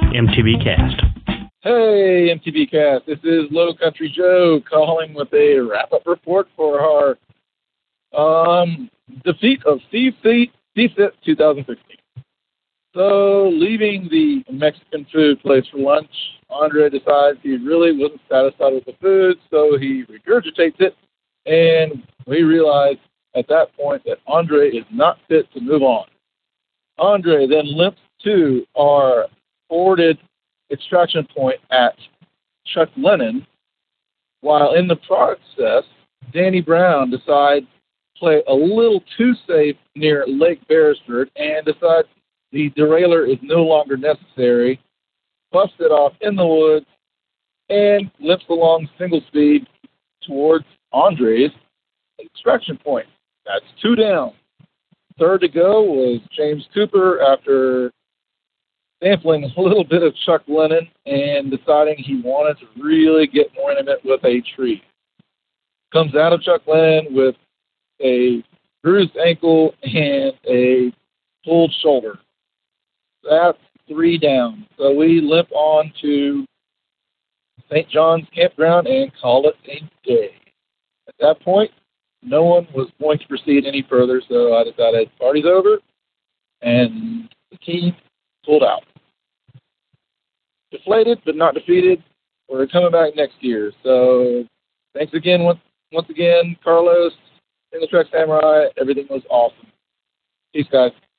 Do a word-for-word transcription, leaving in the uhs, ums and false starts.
M T B Cast. Hey, M T B Cast. This is Low Country Joe calling with a wrap-up report for our um, defeat of Steve Fit twenty sixteen. So, leaving the Mexican food place for lunch, Andre decides he really wasn't satisfied with the food, so he regurgitates it, and we realize at that point that Andre is not fit to move on. Andre then limps to our forwarded extraction point at Chuck Lennon, while in the process, Danny Brown decides to play a little too safe near Lake Beresford and decides the derailleur is no longer necessary, busts it off in the woods, and limps along single speed towards Andre's extraction point. That's two down. Third to go was James Cooper after sampling a little bit of Chuck Lennon and deciding he wanted to really get more intimate with a tree. Comes out of Chuck Lennon with a bruised ankle and a pulled shoulder. That's three down. So we limp on to Saint John's Campground and call it a day. At that point, no one was going to proceed any further, so I decided party's over, and the team pulled out. Deflated, but not defeated. We're coming back next year. So thanks again, once, once again, Carlos, In the Truck Samurai. Everything was awesome. Peace, guys.